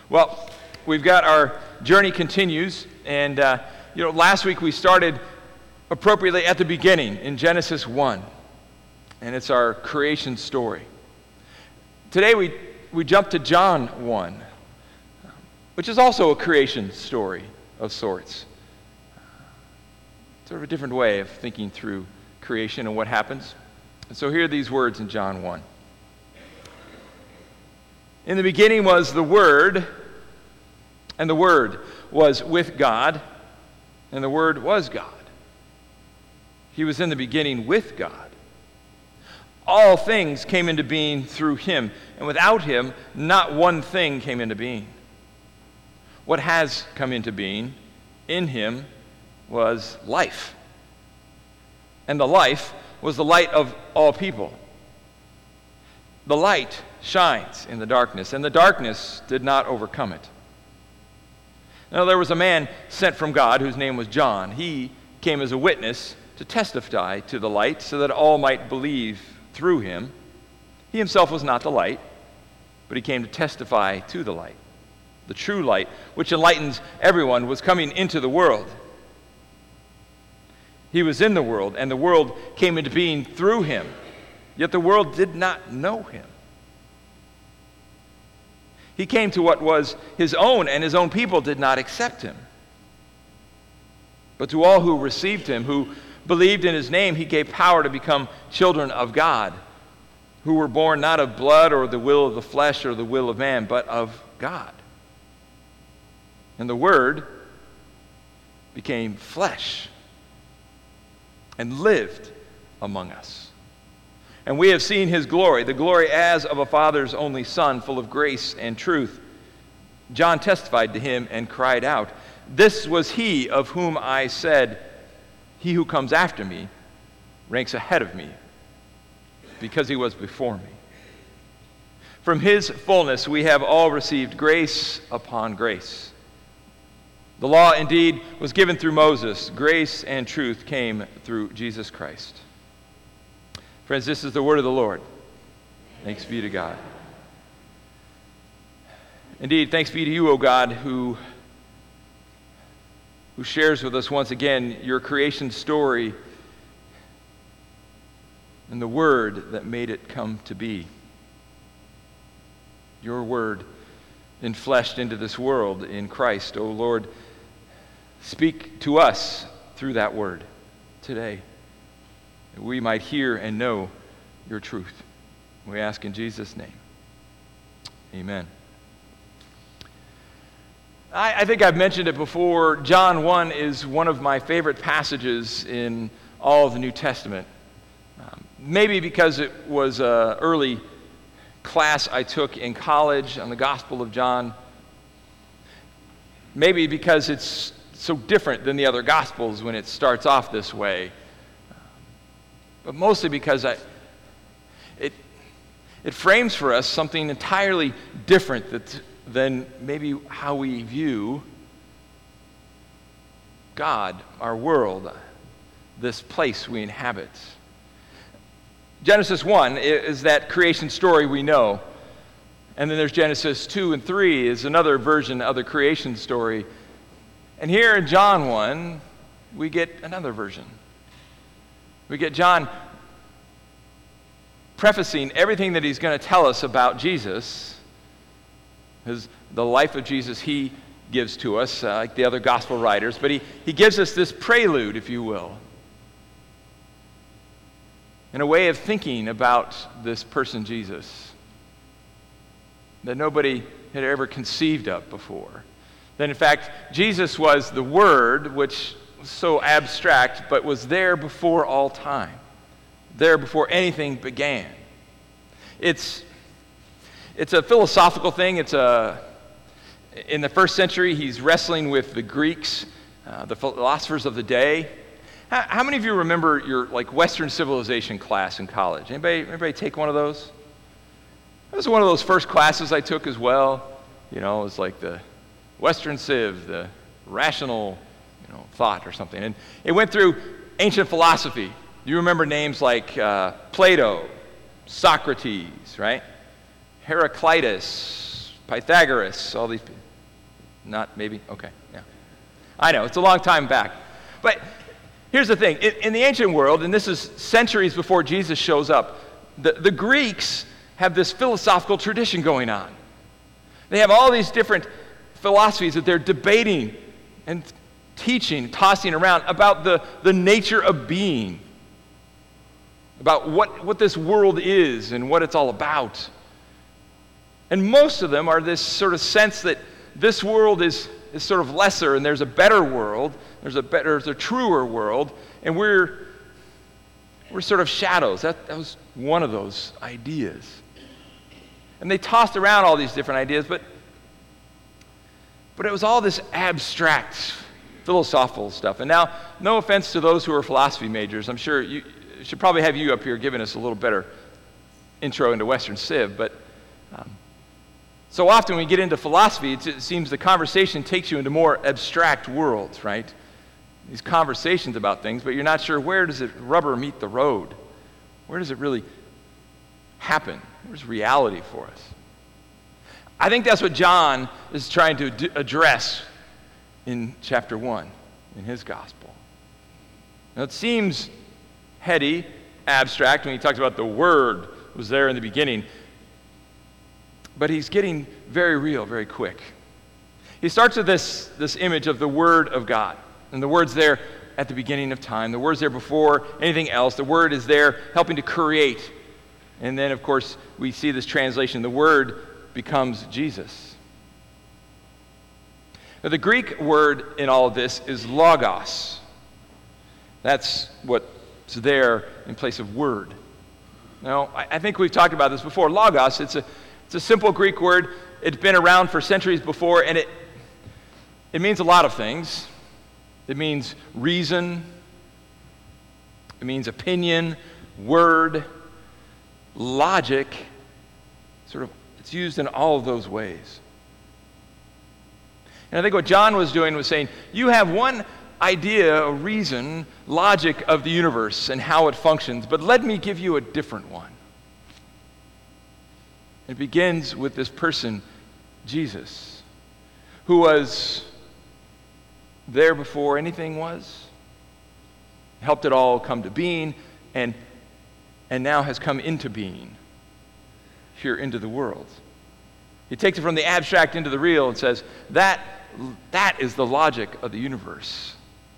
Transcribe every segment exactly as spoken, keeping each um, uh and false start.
Well, we've got our journey continues, and uh, you know, last week we started appropriately at the beginning in Genesis one, and it's our creation story. Today we we jump to John one, which is also a creation story of sorts. Sort of a different way of thinking through creation and what happens. And so here are these words in John one. In the beginning was the Word, and the Word was with God, and the Word was God. He was in the beginning with God. All things came into being through him, and without him, not one thing came into being. What has come into being in him was life, and the life was the light of all people. The light shines in the darkness, and the darkness did not overcome it. Now there was a man sent from God whose name was John. He came as a witness to testify to the light so that all might believe through him. He himself was not the light, but he came to testify to the light. The true light, which enlightens everyone, was coming into the world. He was in the world, and the world came into being through him, yet the world did not know him. He came to what was his own, and his own people did not accept him. But to all who received him, who believed in his name, he gave power to become children of God, who were born not of blood or the will of the flesh or the will of man, but of God. And the Word became flesh and lived among us. And we have seen his glory, the glory as of a Father's only Son, full of grace and truth. John testified to him and cried out, "This was he of whom I said, 'He who comes after me ranks ahead of me, because he was before me.' From his fullness we have all received grace upon grace. The law indeed was given through Moses. Grace and truth came through Jesus Christ." Friends, this is the word of the Lord. Thanks be to God. Indeed, thanks be to you, O God, who, who shares with us once again your creation story and the word that made it come to be. Your word enfleshed into this world in Christ. O Lord, speak to us through that word today, that we might hear and know your truth. We ask in Jesus' name. Amen. I, I think I've mentioned it before. John one is one of my favorite passages in all of the New Testament. Um, maybe because it was an early class I took in college on the Gospel of John. Maybe because it's so different than the other Gospels when it starts off this way. But mostly because I, it, it frames for us something entirely different that, than maybe how we view God, our world, this place we inhabit. Genesis one is that creation story we know. And then there's Genesis two and three is another version of the creation story. And here in John one, we get another version. We get John prefacing everything that he's going to tell us about Jesus, his, the life of Jesus he gives to us, uh, like the other gospel writers, but he, he gives us this prelude, if you will, in a way of thinking about this person Jesus that nobody had ever conceived of before. That in fact, Jesus was the Word, which was so abstract, but was there before all time, there before anything began. It's it's a philosophical thing. It's a in the first century, he's wrestling with the Greeks, uh, the philosophers of the day. How, how many of you remember your like Western civilization class in college? Anybody anybody take one of those? That was one of those first classes I took as well. You know, it was like the Western Civ, the rational, you know, thought or something. And it went through ancient philosophy. You remember names like uh, Plato, Socrates, right? Heraclitus, Pythagoras, all these people. Not maybe? Okay, yeah. I know, it's a long time back. But here's the thing. In, in the ancient world, and this is centuries before Jesus shows up, the, the Greeks have this philosophical tradition going on. They have all these different philosophies that they're debating and teaching, tossing around about the, the nature of being, about what, what this world is and what it's all about. And most of them are this sort of sense that this world is, is sort of lesser and there's a better world, there's a better, there's a truer world, and we're, we're sort of shadows. That, that was one of those ideas. And they tossed around all these different ideas, but, but it was all this abstract philosophical stuff. And now, no offense to those who are philosophy majors, I'm sure you should probably have you up here giving us a little better intro into Western Civ, but um, so often when we get into philosophy, it, it seems the conversation takes you into more abstract worlds, right? These conversations about things, but you're not sure where does it rubber meet the road? Where does it really happen? Where's reality for us? I think that's what John is trying to d- address in chapter one in his gospel. Now it seems heady, abstract when he talks about the Word was there in the beginning, but he's getting very real very quick. He starts with this, this image of the Word of God, and the Word's there at the beginning of time. The Word's there before anything else. The Word is there helping to create. And then, of course, we see this translation, the Word becomes Jesus. Now, the Greek word in all of this is logos. That's what's there in place of word. Now, I, I think we've talked about this before. Logos, it's a, it's a simple Greek word. It's been around for centuries before, and it, it means a lot of things. It means reason. It means opinion, word, logic. Sort of, it's used in all of those ways. And I think what John was doing was saying, you have one idea, a reason, logic of the universe and how it functions, but let me give you a different one. It begins with this person, Jesus, who was there before anything was, helped it all come to being, and, and now has come into being here into the world. He takes it from the abstract into the real and says, that, that is the logic of the universe.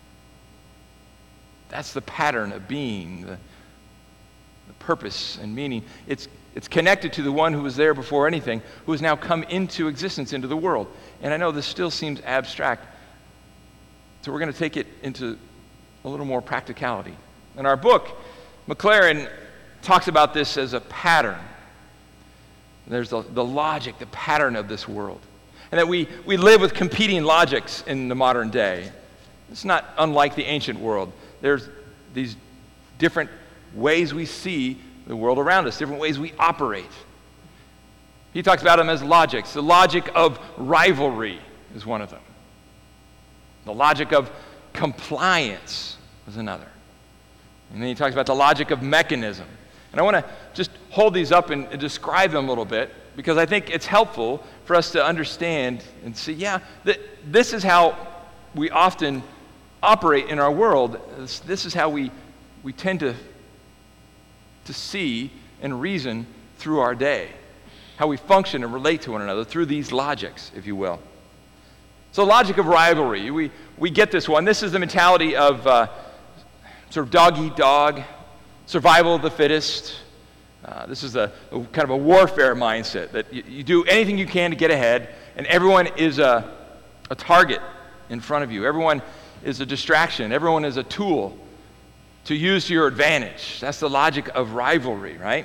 That's the pattern of being, the, the purpose and meaning. It's, it's connected to the one who was there before anything, who has now come into existence, into the world. And I know this still seems abstract, so we're going to take it into a little more practicality. In our book, McLaren talks about this as a pattern. There's the, the logic, the pattern of this world. And that we, we live with competing logics in the modern day. It's not unlike the ancient world. There's these different ways we see the world around us, different ways we operate. He talks about them as logics. The logic of rivalry is one of them. The logic of compliance is another. And then he talks about the logic of mechanism. And I want to just hold these up and, and describe them a little bit, because I think it's helpful for us to understand and see, yeah, th- this is how we often operate in our world. This, this is how we, we tend to, to see and reason through our day, how we function and relate to one another through these logics, if you will. So logic of rivalry, we, we get this one. This is the mentality of uh, sort of dog-eat-dog, survival of the fittest. Uh, this is a, a kind of a warfare mindset that you, you do anything you can to get ahead, and everyone is a, a target in front of you. Everyone is a distraction. Everyone is a tool to use to your advantage. That's the logic of rivalry, right?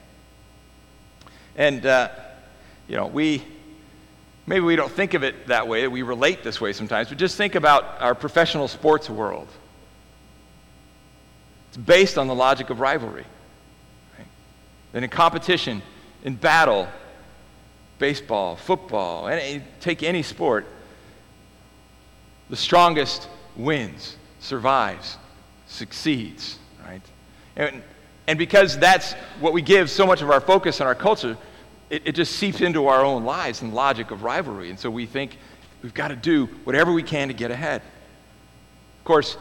And, uh, you know, we, maybe we don't think of it that way, we relate this way sometimes, but just think about our professional sports world. It's based on the logic of rivalry. Right? Then in competition, in battle, baseball, football, any, take any sport, the strongest wins, survives, succeeds, right? And, and because that's what we give so much of our focus in our culture, it, it just seeps into our own lives and logic of rivalry. And so we think we've got to do whatever we can to get ahead. Of course,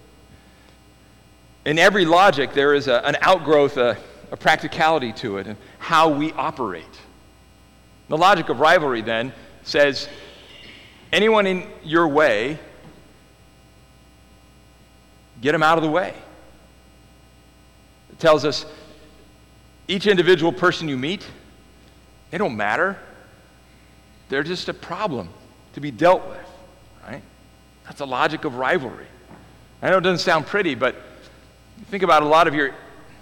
in every logic, there is a, an outgrowth, a, a practicality to it, and how we operate. The logic of rivalry, then, says anyone in your way, get them out of the way. It tells us each individual person you meet, they don't matter. They're just a problem to be dealt with, right? That's the logic of rivalry. I know it doesn't sound pretty, but think about a lot of your,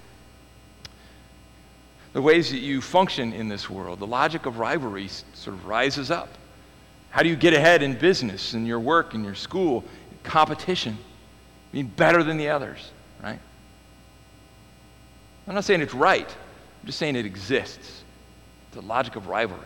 the ways that you function in this world. The logic of rivalry sort of rises up. How do you get ahead in business, in your work, in your school, in competition, being better than the others, right? I'm not saying it's right. I'm just saying it exists. The logic of rivalry.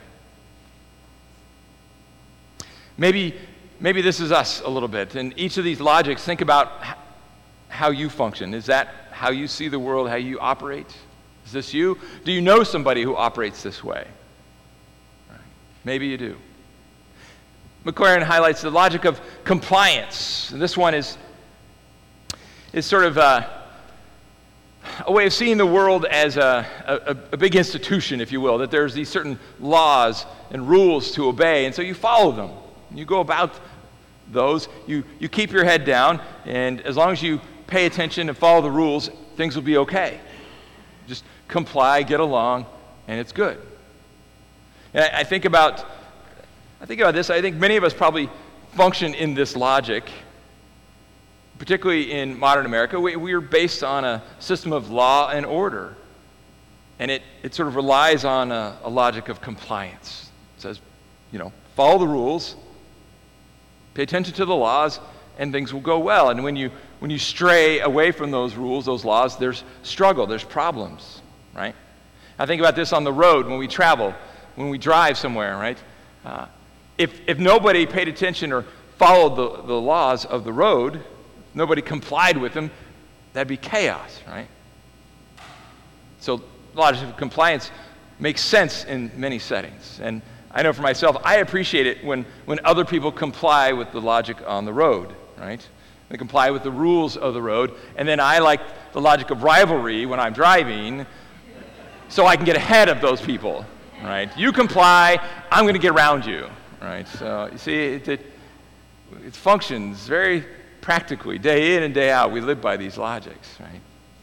Maybe, maybe this is us a little bit. In each of these logics, think about how you function. Is that how you see the world, how you operate? Is this you? Do you know somebody who operates this way? Right. Maybe you do. Maclaren highlights the logic of compliance. And this one is, is sort of a, a way of seeing the world as a, a, a big institution, if you will, that there's these certain laws and rules to obey, and so you follow them. You go about those, you, you keep your head down, and as long as you pay attention and follow the rules, things will be okay. Just comply, get along, and it's good. And I, I think about, I think about this. I think many of us probably function in this logic, particularly in modern America. We, we're based on a system of law and order, and it, it sort of relies on a, a logic of compliance. It says, you know, follow the rules, pay attention to the laws, and things will go well. And when you when you stray away from those rules, those laws, there's struggle, there's problems, right? I think about this on the road when we travel, when we drive somewhere, right? Uh, if if nobody paid attention or followed the, the laws of the road, nobody complied with them, that'd be chaos, right? So logic of compliance makes sense in many settings. And I know for myself, I appreciate it when, when other people comply with the logic on the road, right? They comply with the rules of the road. And then I like the logic of rivalry when I'm driving so I can get ahead of those people, right? You comply, I'm going to get around you, right? So you see, it, it, it functions very practically, day in and day out. We live by these logics, right?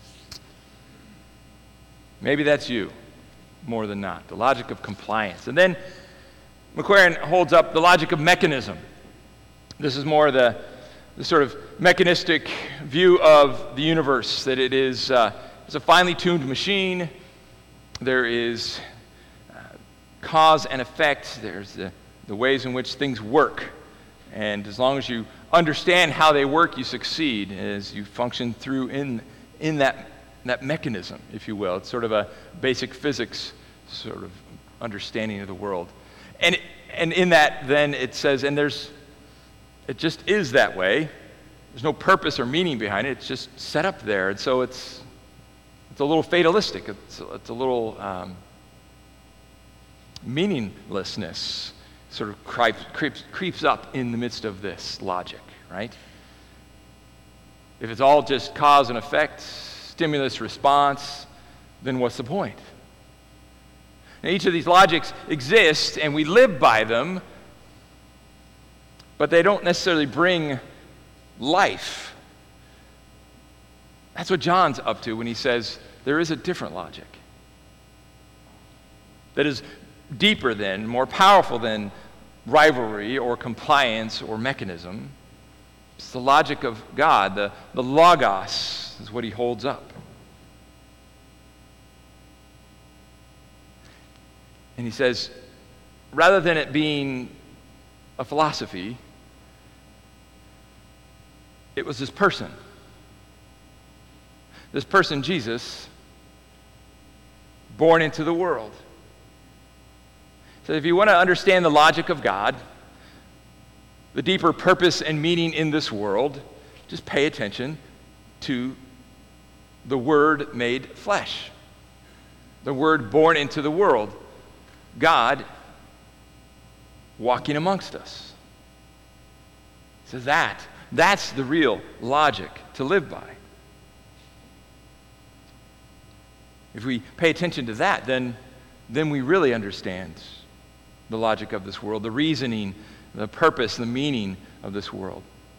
Maybe that's you more than not, the logic of compliance. And then Maclaren holds up the logic of mechanism. This is more the, the sort of mechanistic view of the universe, that it is uh, it's a finely tuned machine. There is uh, cause and effect. There's the, the ways in which things work. And as long as you understand how they work, you succeed as you function through in, in that, that mechanism, if you will. It's sort of a basic physics sort of understanding of the world. And and in that, then, it says, and there's, it just is that way. There's no purpose or meaning behind it. It's just set up there. And so it's it's a little fatalistic. It's, it's a little um, meaninglessness sort of creeps, creeps, creeps up in the midst of this logic, right? If it's all just cause and effect, stimulus response, then what's the point? Now, each of these logics exist, and we live by them, but they don't necessarily bring life. That's what John's up to when he says there is a different logic that is deeper than, more powerful than rivalry or compliance or mechanism. It's the logic of God. The, the logos is what he holds up. And he says, rather than it being a philosophy, it was this person. This person, Jesus, born into the world. So if you want to understand the logic of God, the deeper purpose and meaning in this world, just pay attention to the Word made flesh, the Word born into the world. God walking amongst us. So that, that's the real logic to live by. If we pay attention to that, then, then we really understand the logic of this world, the reasoning, the purpose, the meaning of this world.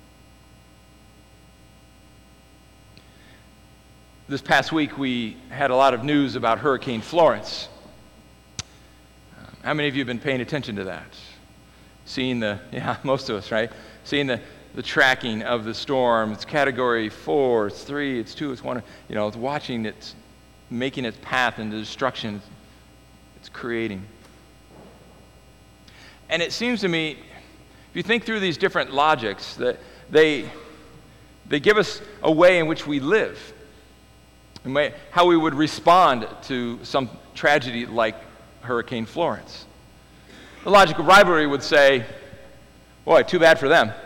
This past week, we had a lot of news about Hurricane Florence. How many of you have been paying attention to that? Seeing the, yeah, most of us, right? Seeing the, the tracking of the storm. It's category four, it's three, it's two, it's one. You know, it's watching it, making its path into destruction it's creating. And it seems to me, if you think through these different logics, that they, they give us a way in which we live. How we would respond to some tragedy like Hurricane Florence. The logic of rivalry would say, boy, too bad for them.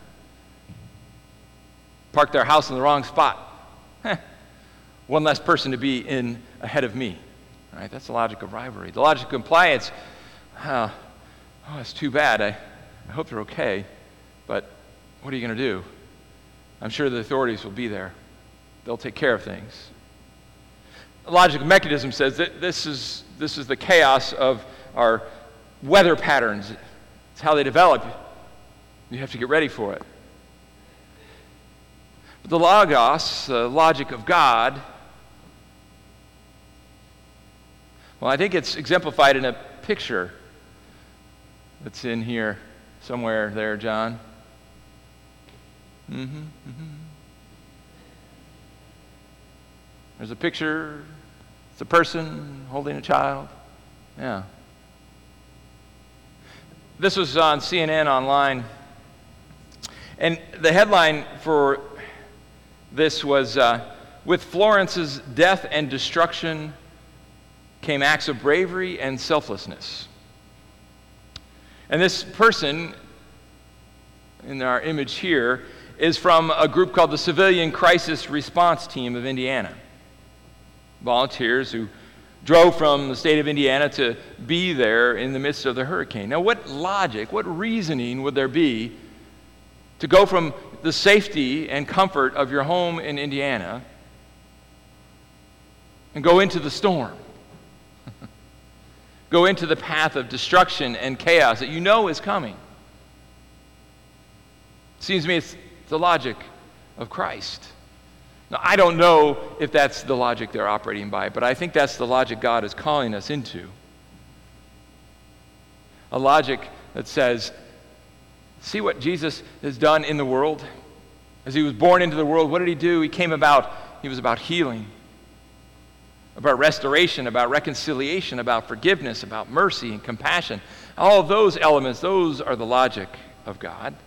Parked their house in the wrong spot. Heh. One less person to be in ahead of me. Right? That's the logic of rivalry. The logic of compliance, uh, oh, it's too bad. I, I hope they're okay, but what are you going to do? I'm sure the authorities will be there. They'll take care of things. The logic of mechanism says that this is, this is the chaos of our weather patterns. It's how they develop. You have to get ready for it. But the logos, the logic of God, well, I think it's exemplified in a picture that's in here somewhere there, John. Mm-hmm, mm-hmm. There's a picture. It's a person holding a child. Yeah. This was on C N N online. And the headline for this was, uh, with Florence's death and destruction came acts of bravery and selflessness. And this person, in our image here, is from a group called the Civilian Crisis Response Team of Indiana. Volunteers who drove from the state of Indiana to be there in the midst of the hurricane. Now, what logic, what reasoning would there be to go from the safety and comfort of your home in Indiana and go into the storm? Go into the path of destruction and chaos that you know is coming. Seems to me it's the logic of Christ. Now, I don't know if that's the logic they're operating by, but I think that's the logic God is calling us into. A logic that says, see what Jesus has done in the world? As he was born into the world, what did he do? He came about, he was about healing, about restoration, about reconciliation, about forgiveness, about mercy and compassion. All of those elements, those are the logic of God.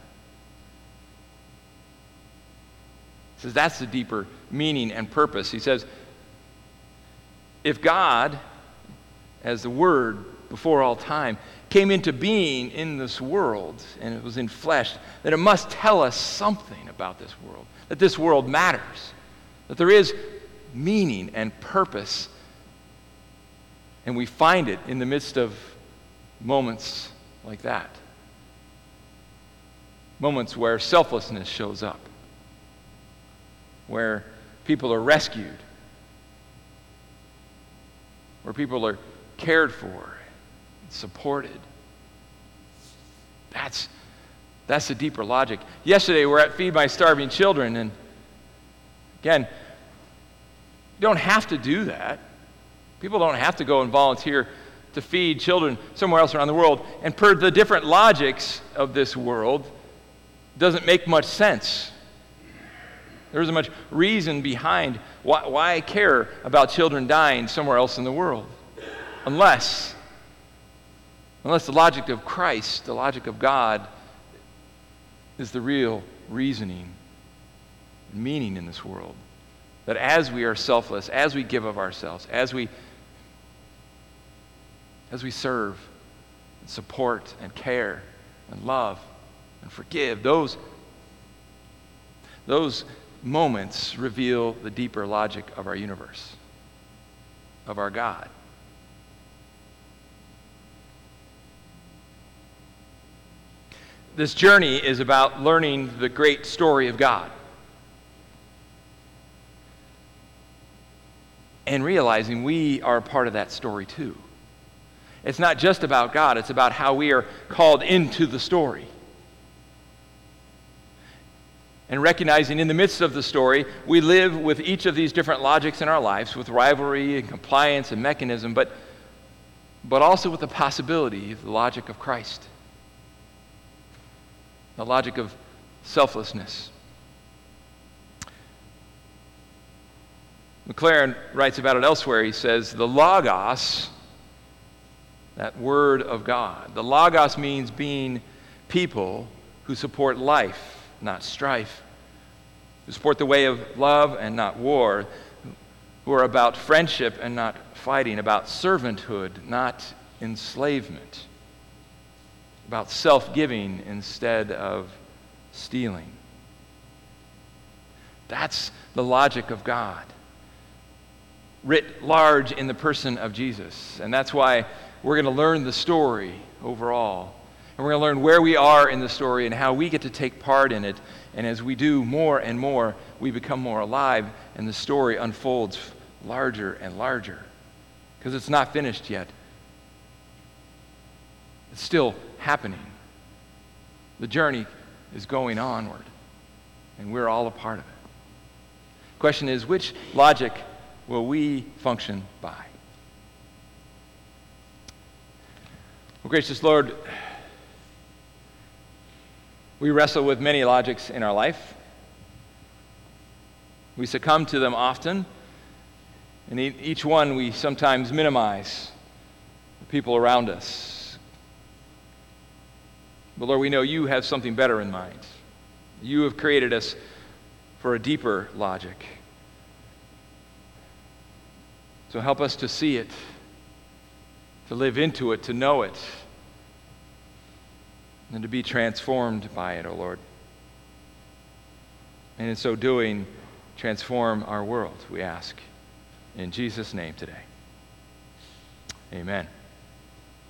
He says that's the deeper meaning and purpose. He says, if God, as the Word before all time, came into being in this world, and it was in flesh, then it must tell us something about this world, that this world matters, that there is meaning and purpose, and we find it in the midst of moments like that. Moments where selflessness shows up, where people are rescued, where people are cared for, supported. That's, that's the deeper logic. Yesterday, we're at Feed My Starving Children, and again, you don't have to do that. People don't have to go and volunteer to feed children somewhere else around the world. And per the different logics of this world, it doesn't make much sense. There isn't much reason behind why, why I care about children dying somewhere else in the world. Unless, unless the logic of Christ, the logic of God, is the real reasoning and meaning in this world. That as we are selfless, as we give of ourselves, as we, as we serve and support and care and love and forgive, those, those moments reveal the deeper logic of our universe, of our God. this journey is about learning the great story of God and realizing we are a part of that story too. It's not just about God, it's about how we are called into the story. And recognizing in the midst of the story, we live with each of these different logics in our lives, with rivalry and compliance and mechanism, but, but also with the possibility of the logic of Christ, the logic of selflessness. McLaren writes about it elsewhere. He says, the Logos, that word of God, the Logos means being people who support life, not strife, who support the way of love and not war, who are about friendship and not fighting, about servanthood, not enslavement, about self-giving instead of stealing. That's the logic of God, writ large in the person of Jesus. And that's why we're going to learn the story overall. And we're going to learn where we are in the story and how we get to take part in it. And as we do more and more, we become more alive, and the story unfolds larger and larger. Because it's not finished yet. It's still happening. The journey is going onward, and we're all a part of it. The question is, which logic will we function by? Well, gracious Lord, we wrestle with many logics in our life. We succumb to them often, and each one we sometimes minimize the people around us. But Lord, we know you have something better in mind. You have created us for a deeper logic. So help us to see it, to live into it, to know it, and to be transformed by it, O Lord. And in so doing, transform our world, we ask. In Jesus' name today. Amen.